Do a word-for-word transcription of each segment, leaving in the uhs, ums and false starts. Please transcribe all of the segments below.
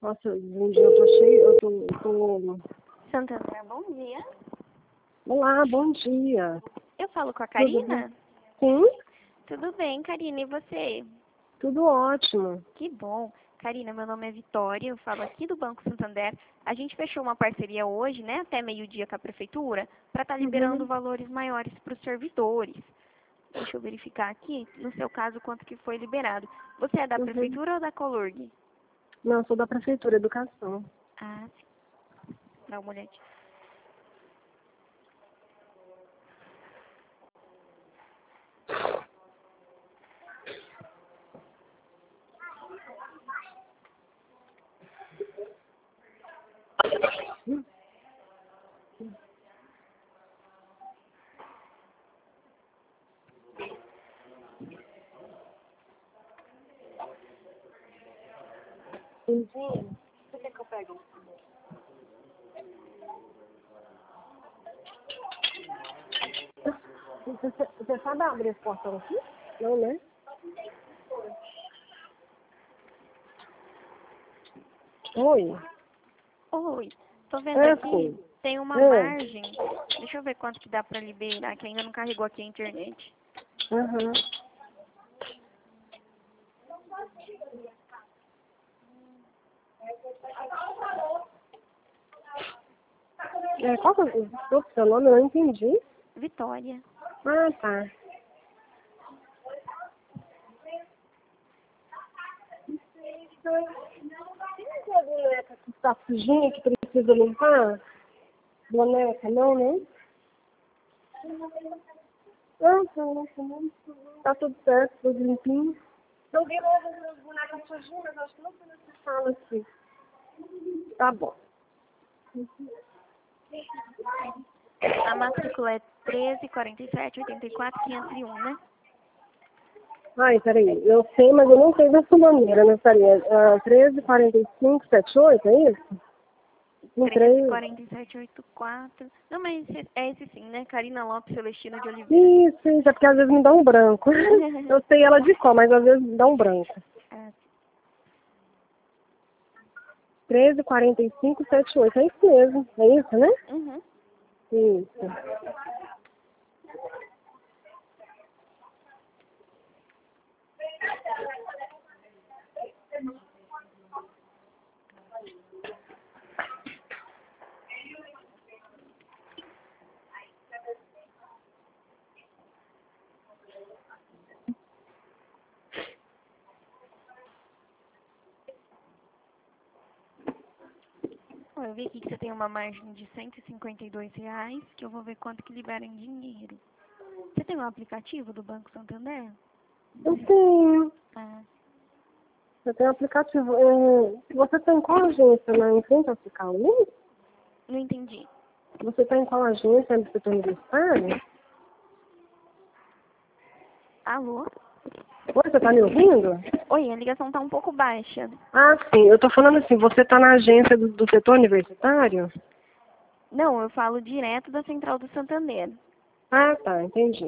Nossa, um dia eu tô cheio, eu tô, eu tô... Santander, bom dia. Olá, bom dia. Eu falo com a Tudo Karina? bem? Sim, Tudo bem, Karina, e você? tudo ótimo. Que bom. Karina, meu nome é Vitória, eu falo aqui do Banco Santander. A gente fechou uma parceria hoje, né, até meio-dia com a prefeitura, para estar liberando Uhum. valores maiores para os servidores. Deixa eu verificar aqui, no seu caso, quanto que foi liberado. Você é da Uhum. prefeitura ou da Colurg? Não, eu sou da Prefeitura Educação. Ah, sim. Dá uma olhadinha. Sim. Você quer que eu pegue? Você, você você sabe abrir esse portão aqui? Não, né? Oi. Oi, tô vendo É, aqui, sim. tem uma É. margem. Deixa eu ver quanto que dá para liberar, que ainda não carregou aqui a internet. Uhum. É, qual que é o o seu nome? Eu não entendi. Vitória. Ah, tá. Tem a boneca que está sujinha, que precisa limpar? Boneca, não, né? Ah, tá, tá, tá tudo certo, tudo limpinho. Eu vi logo as minhas bonecas sujinhas, mas acho que não foi nessa sala aqui. Tá bom. A matrícula é treze, quarenta e sete, oitenta e quatro, quinhentos e um, né? Ai, peraí, eu sei, mas eu não sei dessa maneira, né, Sarinha? Ah, treze, quarenta e cinco, setenta e oito, é isso? Um treze, três. quarenta e sete, oitenta e quatro. Não, mas esse- é esse sim, né? Karina Lopes Celestino de Oliveira. Isso, isso, é porque às vezes me dá um branco. Eu sei ela de cor, mas às vezes me dá um branco. Ah, treze, quarenta e cinco, setenta e oito, é isso mesmo, é isso, né? uhum. Isso. Ó, eu vi aqui que você tem uma margem de cento e cinquenta e dois reais, que eu vou ver quanto que libera em dinheiro. Você tem um aplicativo do Banco Santander? Eu tenho. Ah, Eu tenho aplicativo. É, você tem qual agência lá em frente ao Cicaú? não entendi. Você tem qual agência do setor universitário? Alô? Oi, você tá me ouvindo? Oi, a ligação tá um pouco baixa. Ah, sim. Eu tô falando assim, você tá na agência do, do setor universitário? Não, eu falo direto da Central do Santander. Ah, tá. Entendi.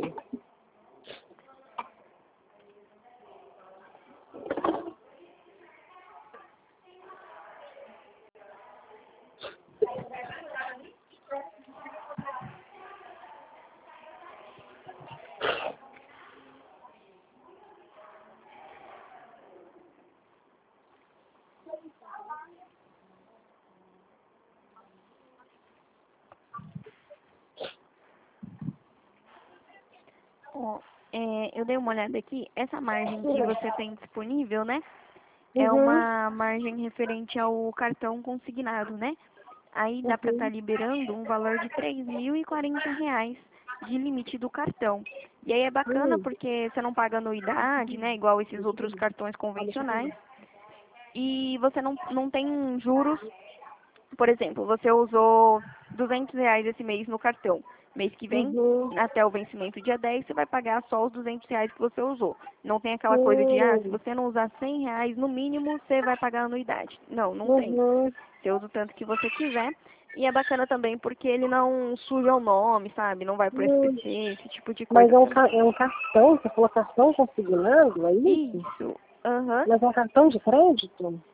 Ó, é, eu dei uma olhada aqui. Essa margem que você tem disponível, né? É Uhum. uma margem referente ao cartão consignado, né? Aí dá para estar Uhum. liberando um valor de três mil e quarenta reais de limite do cartão. E aí é bacana Hum. porque você não paga anuidade, né? Igual esses outros cartões Ah, deixa eu convencionais. pegar. E você não, não tem juros. Por exemplo, você usou duzentos reais esse mês no cartão. Mês que vem, Uhum. até o vencimento dia dez, você vai pagar só os duzentos reais que você usou. Não tem aquela coisa de, ah, se Hum. você não usar cem reais, no mínimo você vai pagar anuidade. Não, não tem. Uhum. Você usa o tanto que você quiser. E é bacana também porque ele não suja o nome, sabe? Não vai pro Hum. S P C, esse tipo de Mas coisa. é um, Você... ca- é um cartão, você falou cartão consignado, é isso? Isso. Aham. Mas é um cartão de crédito?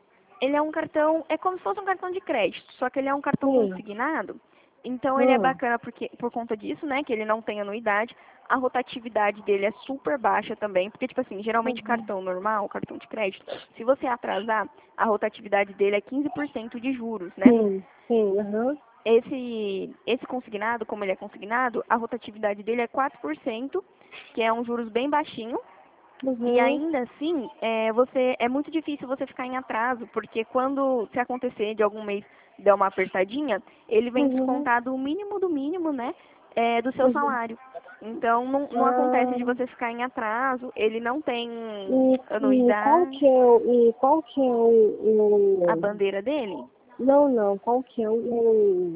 Ele é um cartão, é como se fosse um cartão de crédito, só que ele é um cartão Sim. consignado. Então ele é Hum. bacana porque, por conta disso, né, que ele não tem anuidade, a rotatividade dele é super baixa também, porque, tipo assim, geralmente Uhum. cartão normal, cartão de crédito, se você atrasar, a rotatividade dele é quinze por cento de juros, né? Sim, sim, aham. Esse, esse consignado, como ele é consignado, a rotatividade dele é quatro por cento, que é um juros bem baixinho, e Uhum. ainda assim, é, você, é muito difícil você ficar em atraso, porque quando, se acontecer de algum mês der uma apertadinha, ele vem Uhum. descontado o mínimo do mínimo, né, é, do seu Uhum. salário. Então, não, não acontece de Ah, você ficar em atraso, ele não tem e, e qual anuidade, que é o, e qual que é o, a o... bandeira dele. Não, não, qual que é o... o-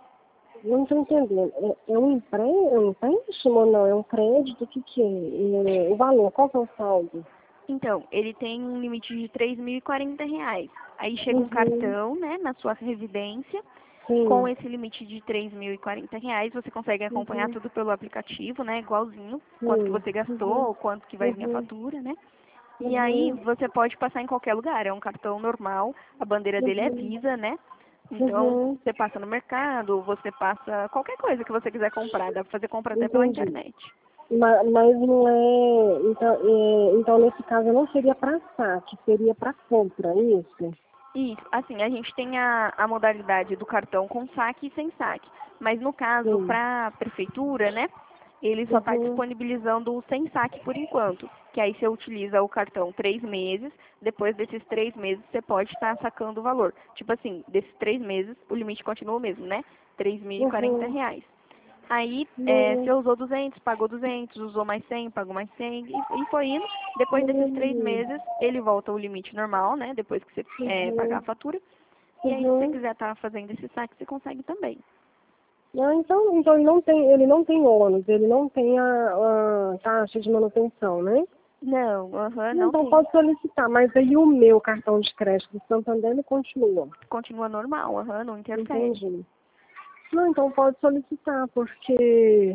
Não estou entendendo. É, é um empre... é um empréstimo ou não? É um crédito? O que que é? É, o valor, qual que é o saldo? Então, ele tem um limite de três mil e quarenta reais. Aí chega um Uhum. cartão, né, na sua residência, com Sim. esse limite de três mil e quarenta reais, você consegue acompanhar Uhum. tudo pelo aplicativo, né? Igualzinho, quanto que Sim. você Uhum. gastou, quanto que vai vir a Uhum. fatura, né? E aí Uhum. você pode passar em qualquer lugar, é um cartão normal, a bandeira dele é Uhum. Visa, né? Então Uhum. você passa no mercado, você passa qualquer coisa que você quiser comprar, dá pra fazer compra até pela Entendi. internet. Ma- Mas não é. Então, é, então nesse caso, não seria para saque, seria para compra, é isso? Isso, assim, a gente tem a, a modalidade do cartão com saque e sem saque. Mas no caso, Sim. para a prefeitura, né, ele só está Uhum. disponibilizando o sem saque por enquanto. Que aí você utiliza o cartão três meses, depois desses três meses você pode estar sacando o valor. Tipo assim, desses três meses o limite continua o mesmo, né? Três mil e quarenta Uhum. reais. Aí, é, você Não. usou duzentos, pagou duzentos, usou mais cem, pagou mais cem, e, e foi indo. Depois desses três Uhum. meses, ele volta ao limite normal, né? Depois que você é, pagar a Uhum. fatura. E aí, se você Uhum. quiser estar fazendo esse saque, você consegue também. Ah, então, então ele não tem, ele não tem ônus, ele não tem a, a taxa de manutenção, né? Não, aham, não Então tem. pode solicitar, mas aí o meu cartão de crédito do Santander ele continua. Continua normal, aham, não interfere. Entendi. Não, então pode solicitar, porque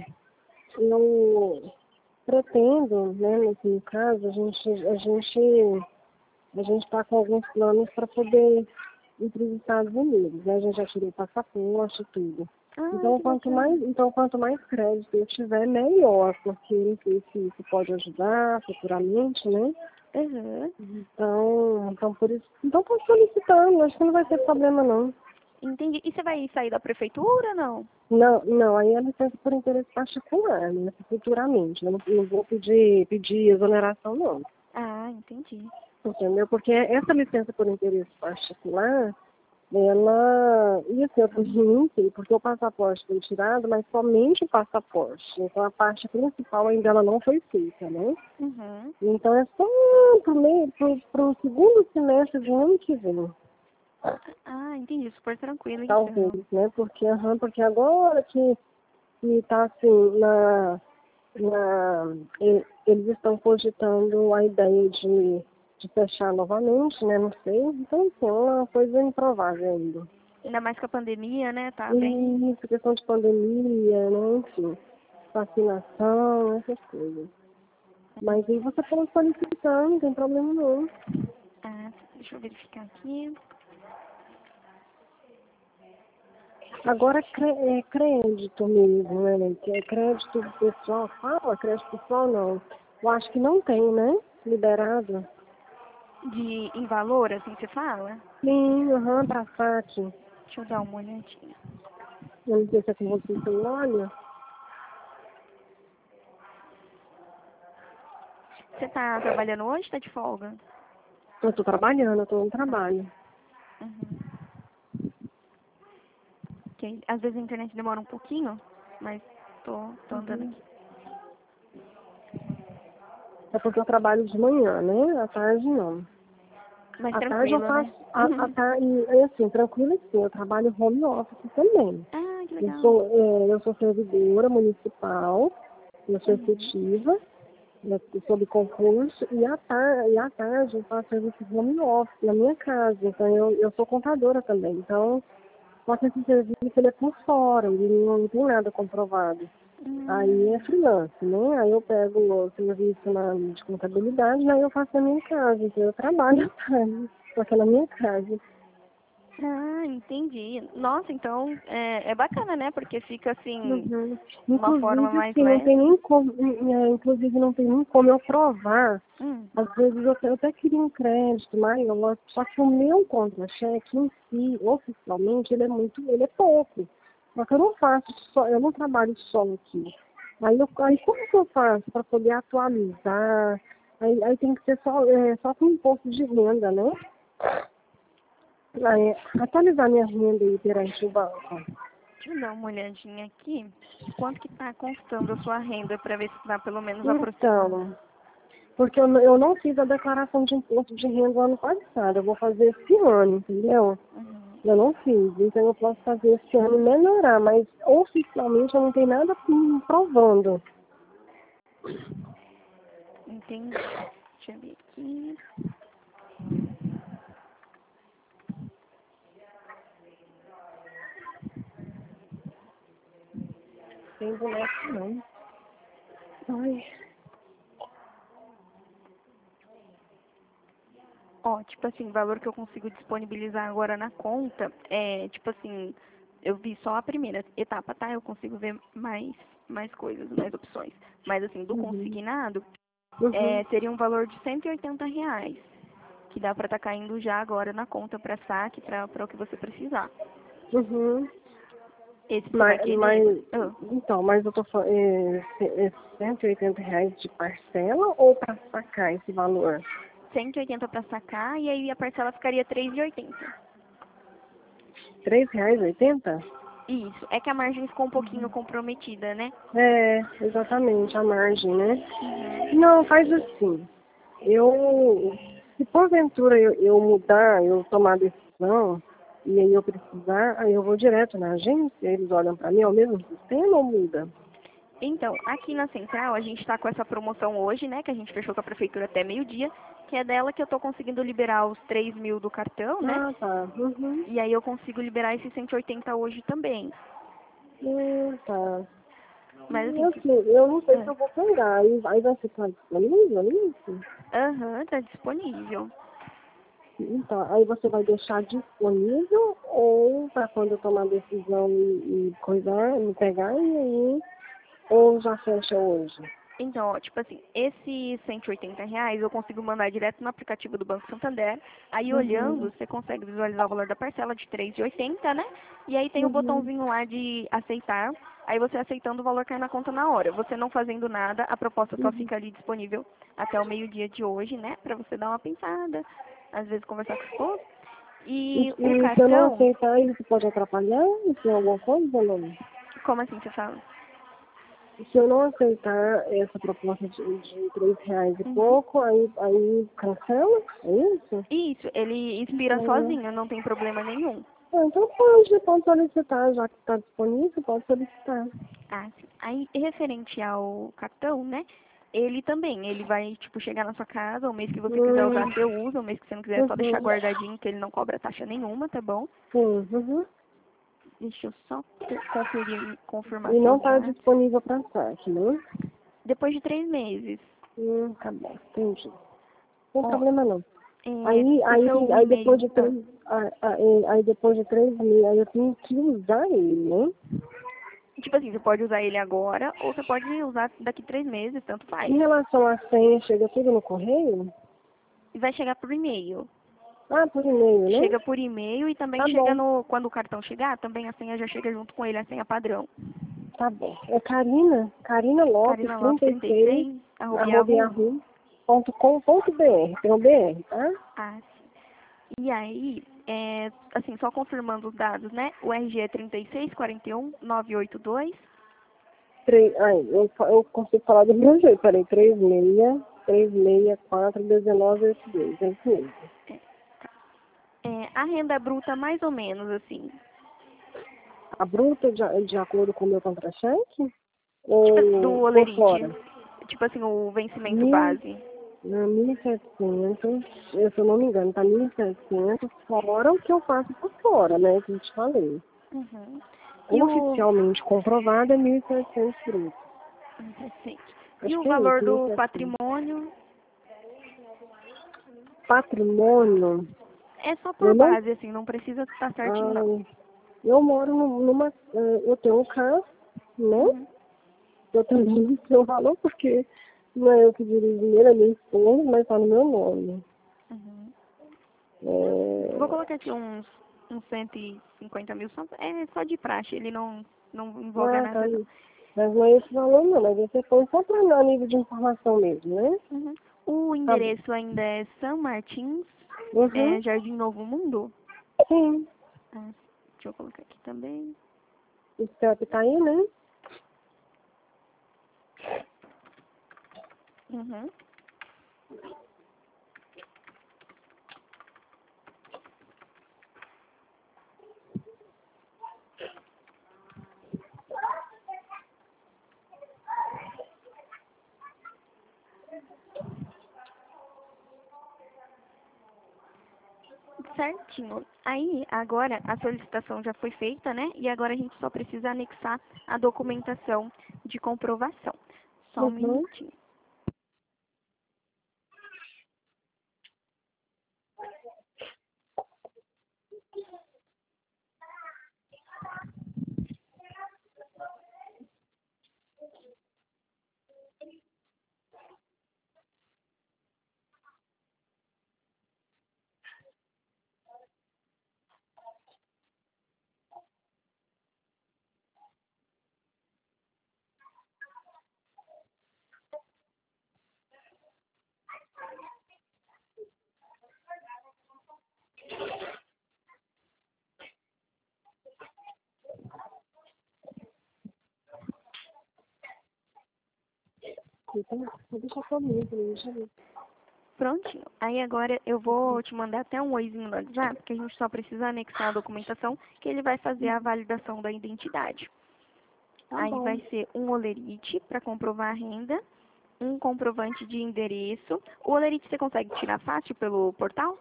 eu pretendo, né, nesse caso, a gente a gente a gente está com alguns planos para poder ir para os Estados Unidos, né? A gente já tirou o passaporte e tudo. Ai, Então que quanto mais, bacana. então quanto mais crédito eu tiver, melhor, porque eu não sei se isso pode ajudar futuramente, né? Aham, Então, então por isso, então pode solicitando, acho que não vai ter problema não. entendi. E você vai sair da prefeitura, não? Não, não, aí é licença por interesse particular, né? Futuramente. Eu não, não vou pedir, pedir exoneração, não. Ah, entendi. Entendeu? Porque essa licença por interesse particular, ela. E assim, eu perguntei, porque o passaporte foi tirado, mas somente o passaporte. Então a parte principal ainda ela não foi feita, né? Uhum. Então é só pro, meio, pro, pro segundo semestre do ano que vem. Ah, entendi. Super tranquilo, Talvez, então. né? Porque, aham, porque agora que que está assim na, na e- eles estão cogitando a ideia de, de fechar novamente, né? Não sei. Então, assim, é uma coisa improvável ainda. Ainda mais com a pandemia, né? Tá bem. E essa questão de pandemia, né? Enfim, vacinação, essas coisas. Mas aí você pode solicitar, não tem problema não. Ah, deixa eu verificar aqui. Agora, cre- é crédito mesmo, né? Que é crédito pessoal. Fala, crédito pessoal não. Eu acho que não tem, né? Liberado. De em valor, assim você fala? Sim, aham, pra saque. Deixa eu dar uma olhadinha. Eu não sei se é com você que olha. Você tá trabalhando hoje ou tá de folga? Eu tô trabalhando, eu tô no trabalho. Uhum. Ok. Às vezes a internet demora um pouquinho, mas tô, tô andando Uhum. aqui. É porque eu trabalho de manhã, né? À tarde não. Mais À tarde eu tranquilo, faço, né? à, à tarde, é assim, tranquilo assim, eu trabalho home office também. Ah, que Eu legal. sou, é, eu sou servidora municipal, eu sou Uhum. efetiva, né, sob concurso, e à, tar e à tarde eu faço serviço de home office na minha casa. Então eu, eu sou contadora também. Então, só que esse serviço ele é por fora, ele não, não tem nada comprovado. Aí é Hum, freelance, né? Aí eu pego o serviço na, de contabilidade, aí eu faço na minha casa, então eu trabalho à tarde. aqui na minha casa. Ah, entendi. Nossa, então é, é bacana, né? Porque fica assim, Uhum. uma forma Inclusive, mais assim, não tem leve. nem como, é, inclusive não tem nem como eu provar. Hum. Às vezes eu, até- eu até queria um crédito maior, só que o meu contra-cheque em si, oficialmente, ele é muito, ele é pouco. Só que eu não faço só, eu não trabalho só aqui. Aí, eu, aí como que eu faço para poder atualizar? Aí, aí tem que ser só, é, só com imposto de renda, né? Aí, atualizar minha renda aí perante o banco. Deixa eu dar uma olhadinha aqui. Quanto que tá constando a sua renda para ver se tá pelo menos aproximando. Então, porque eu, não- eu não fiz a declaração de imposto de renda ano passado, eu vou fazer esse ano, entendeu? Uhum. Eu não fiz, então eu posso fazer esse ano e melhorar, mas oficialmente eu não tenho nada me provando. Entendi. Deixa eu ver aqui. Tem boneco não. Ai, Ó, tipo assim, o valor que eu consigo disponibilizar agora na conta é, tipo assim, eu vi só a primeira etapa, tá? Eu consigo ver mais, mais coisas, mais opções. Mas assim, do uhum, consignado, uhum, é, seria um valor de cento e oitenta reais, que dá pra estar caindo já agora na conta pra saque, pra, pra o que você precisar. uhum. Esse você vai Mas, querer? mas, Ah, então, mas eu tô falando, é, é cento e oitenta reais de parcela ou para sacar esse valor? cento e oitenta pra sacar e aí a parcela ficaria três e oitenta. Três reais e oitenta? Isso, é que a margem ficou um pouquinho comprometida, né? É, exatamente, a margem, né? Uhum. Não, faz assim. Eu, se porventura eu, eu mudar, eu tomar a decisão, e aí eu precisar, aí eu vou direto na agência, eles olham para mim, é o mesmo sistema ou muda? Então, aqui na Central, a gente está com essa promoção hoje, né, que a gente fechou com a prefeitura até meio-dia, que é dela que eu estou conseguindo liberar os três mil do cartão, né? Ah, tá. Uhum. E aí eu consigo liberar esses cento e oitenta hoje também. Hum, tá. Mas E assim, se... assim, eu não sei se ah, eu vou pegar, aí, aí vai ficar disponível isso? aham, tá disponível. Então, aí você vai deixar disponível ou para quando eu tomar a decisão e, e coisar, me pegar e aí, ou já fecha hoje? Então, ó, tipo assim, esses cento e oitenta reais eu consigo mandar direto no aplicativo do Banco Santander. Aí olhando, Uhum, você consegue visualizar o valor da parcela de três e oitenta, né? E aí tem o uhum, botãozinho lá de aceitar. Aí você aceitando o valor cai na conta na hora. Você não fazendo nada, a proposta só uhum. fica ali disponível até o meio-dia de hoje, né? Pra você dar uma pensada, às vezes conversar com o esposo. E, E o e se eu não cartão, aceitar, ele pode atrapalhar? Tem alguma coisa ou não? como assim você fala? Se eu não aceitar essa proposta de, de três reais e Uhum. pouco, aí, aí cancela? É isso? Isso, ele expira Uhum. sozinho, não tem problema nenhum. Ah, então pode, pode solicitar, já que está disponível, pode solicitar. Ah, sim. Aí, referente ao cartão, né? Ele também, ele vai, tipo, chegar na sua casa, o mês que você quiser usar, Hum, você usa, o mês que você não quiser, é só deixar uhum, guardadinho, que ele não cobra taxa nenhuma, tá bom? sim, uhum. Deixa eu só co- conferir, confirmar E não seus está dados. disponível para saque, né? Depois de três meses, Hum, tá bom, entendi. Não tem ó, problema não. é, Aí, o aí, seu aí depois e-mail, de ah, três, ah, ah, eh, aí depois de três meses, aí eu tenho que usar ele, né? tipo assim, você pode usar ele agora, ou você pode usar daqui três meses, tanto faz. Em relação à senha, chega tudo no correio? E vai chegar por e-mail. Ah, por e-mail, né? Chega por e-mail e também Tá chega bom, no, quando o cartão chegar, também a senha já chega junto com ele, a senha padrão. tá bom. É Karina, Karina Lopes, Carina Lopes, trinta e trinta e seis seis arroba arroba Yahoo. yahoo ponto com ponto br. Tem o B R, tá? Ah, sim. E aí, é, assim, só confirmando os dados, né? O R G é trinta e seis, quarenta e um, novecentos e oitenta e dois. Três, ai, eu, fa- eu consigo falar do meu jeito, peraí, três seis, três seis quatro, dezenove, oitenta e dois, é isso mesmo. É, a renda bruta, mais ou menos, assim. A bruta de, a- de acordo com o meu contra-cheque Tipo, do ou por Olerite. fora? Tipo assim, o vencimento Mil, base. não, mil e setecentos, eu, se eu não me engano, tá mil e setecentos fora o que eu faço por fora, né, que eu te falei. Uhum. E o, Oficialmente comprovado é mil e setecentos bruto. assim, e Acho o que é isso, valor do mil e setecentos. patrimônio? Patrimônio. É só Eu por não, base, assim, não precisa estar certinho, não. ah, eu moro num- numa, ah, eu tenho um carro, né? Uhum. Eu também não sei o valor porque não é eu que dirijo ele, é minha esposa, mas tá no meu nome. Uhum. Vou É, colocar aqui uns, uns cento e cinquenta mil, só, é só de praxe, ele não, não envolve ah, tá. nada, não. Mas não é esse valor não, mas esse foi só para a nível de informação mesmo, né? Uhum. O Tá bom. endereço ainda é São Martins, Uhum. é, Jardim Novo Mundo. Sim. Ah, deixa eu colocar aqui também. O step tá aí, né? Uhum. Certinho. Aí, agora, a solicitação já foi feita, né? E agora a gente só precisa anexar a documentação de comprovação. Só um Uhum. minutinho. Então, vou deixar comigo, deixa eu ver. Prontinho. Aí agora eu vou te mandar até um oizinho no WhatsApp, que a gente só precisa anexar a documentação, que ele vai fazer a validação da identidade. Tá Aí bom. vai ser um olerite para comprovar a renda, um comprovante de endereço. O olerite você consegue tirar fácil pelo portal?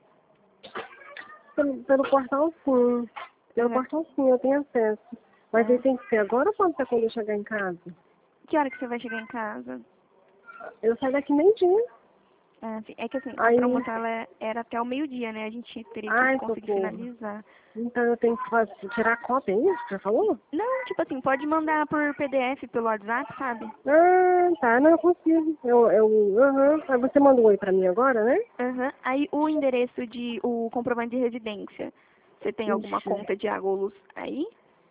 Pelo, pelo portal sim. Pelo Uhum. portal sim, eu tenho acesso. Mas ele Ah, tem que ser agora ou pode ser quando eu chegar em casa? que hora que você vai chegar em casa? Eu saio daqui meio-dia. Ah, sim. É que assim, a Aí, promoção ela é- era até o meio-dia, né? A gente teria que ai, conseguir socorro. finalizar. Então eu tenho que fazer, tirar a cópia, é isso que você falou? Não, tipo assim, pode mandar por P D F pelo WhatsApp, sabe? Ah, tá, não, eu consigo. Eu, eu, aham. Aí você mandou um oi pra mim agora, né? Aham. Aí o endereço de, o comprovante de residência. Você tem alguma Ixi. conta de água ou luz aí?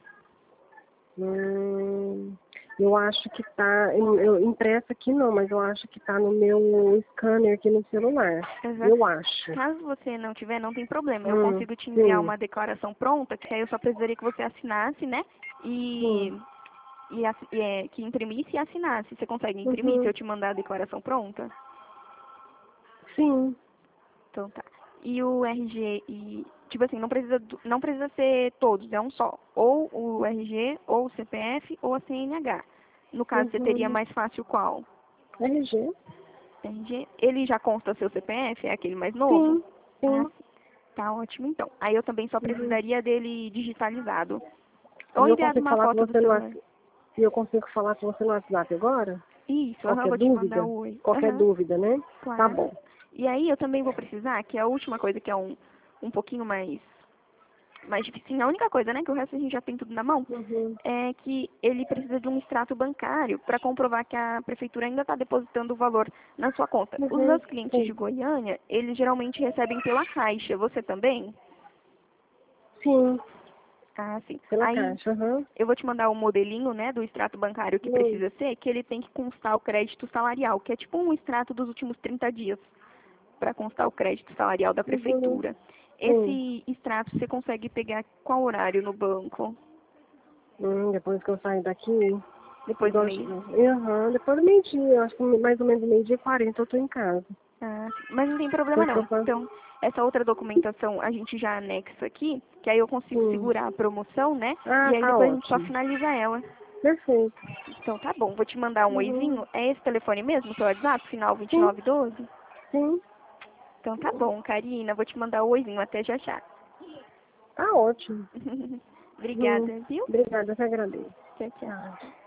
Hum, eu acho que tá, eu, eu impresso aqui não, mas eu acho que tá no meu scanner aqui no celular. Aham. Eu acho. Caso você não tiver, não tem problema. Eu Hum, consigo te enviar sim, uma declaração pronta, que aí eu só precisaria que você assinasse, né? sim. E, e, assi- e, é, que imprimisse e assinasse. Você consegue imprimir se Uhum, eu te mandar a declaração pronta? sim. Então tá. E o R G e tipo assim, não precisa do- não precisa ser todos, é um só. Ou o R G, ou o C P F, ou a C N H. No caso, você teria Uhum. mais fácil qual? R G? R G. Ele já consta seu C P F? É aquele mais novo? Sim, Ah, sim. sim. Tá ótimo então. Aí eu também só Uhum. precisaria dele digitalizado. Ou E eu enviado consigo uma falar com foto do você no celular. WhatsApp. E eu consigo falar com você no WhatsApp agora? Isso, aham, Qualquer vou te mandar dúvida? o oi. Qualquer Aham, dúvida, né? Tá claro. bom. E aí eu também vou precisar, que é a última coisa que é um, um pouquinho mais mais difícil, a única coisa, né, que o resto a gente já tem tudo na mão, Uhum. é que ele precisa de um extrato bancário para comprovar que a prefeitura ainda está depositando o valor na sua conta. Os Uhum. meus clientes de Sim. Goiânia, eles geralmente recebem pela Caixa. Você também? Sim, Ah, sim. pela Aí caixa. Uhum. eu vou te mandar o modelinho, né, do extrato bancário que Hum. precisa ser, que ele tem que constar o crédito salarial, que é tipo um extrato dos últimos trinta dias para constar o crédito salarial da Uhum. prefeitura. Sim. Esse extrato você consegue pegar qual horário no banco? Hum, depois que eu sair daqui, Depois do igual, mês? uhum, depois do meio-dia, eu acho que mais ou menos meio-dia e quarenta eu tô em casa. Ah, mas não tem problema Depois que eu não. faço. Então, essa outra documentação a gente já anexa aqui, que aí eu consigo Sim. segurar a promoção, né? Ah, E aí tá depois a gente só ótimo. finaliza ela. Perfeito. Então tá bom, vou te mandar um Uhum. oizinho. É esse telefone mesmo, seu WhatsApp, final vinte e Sim, nove doze? sim. Então tá bom, Karina, vou te mandar o oizinho até já já. Tá ótimo. Uhum. Obrigada, viu? Obrigada, eu que agradeço. Tchau, tchau. Tá.